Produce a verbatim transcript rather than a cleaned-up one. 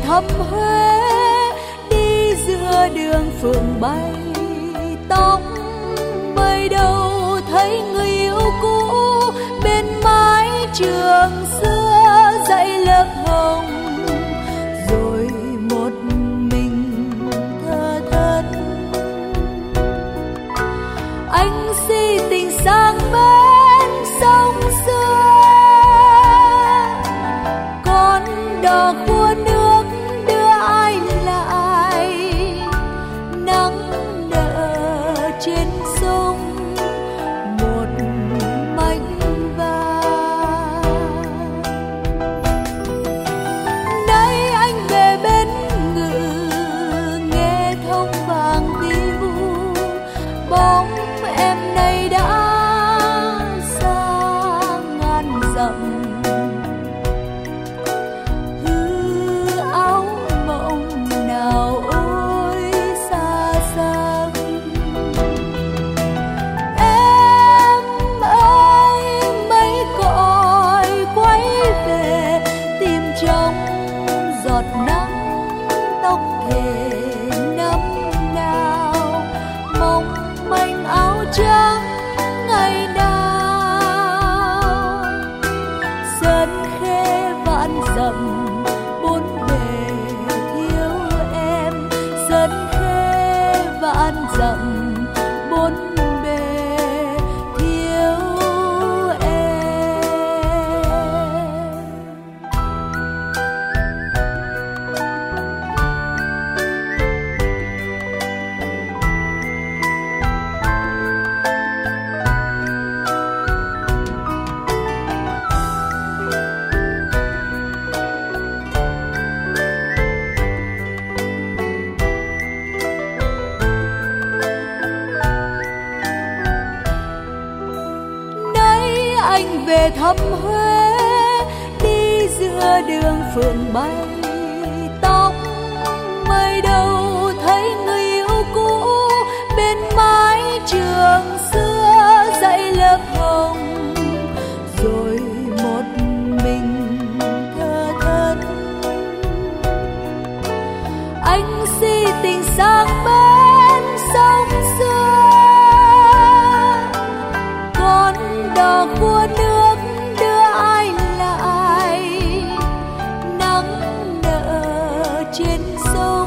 thăm Huế, đi giữa đường phượng bay tóc mây đâu thấy người yêu cũ bên mái trường xưa dạy lớp hồng, rồi một mình thơ thớt. Anh si tình sang bên sông xưa, con đò khua nước đưa ai lại, nắng nở trên sông một mảnh vàng. Nay anh về bên Ngự nghe thông vàng vi vu, bóng em nay đã xa ngàn dặm. Hư áo mộng nào ôi xa xăm. Em ơi mấy cõi quay về tìm trong giọt nắng tóc thề năm nào, mong manh áo trắng ngày nào. Sơn khê vạn dặm bốn bề thiếu em, sơn khê vạn dặm bốn bề thiếu em. Nay anh về thăm Huế, đi giữa đường phượng bay tóc mây đâu thấy người yêu cũ bên mái trường xưa dạy lớp hồng, rồi một mình thơ thớt. Anh si tình sang bên sông xưa, con đò khua nước đưa ai lại, nắng nở trên sông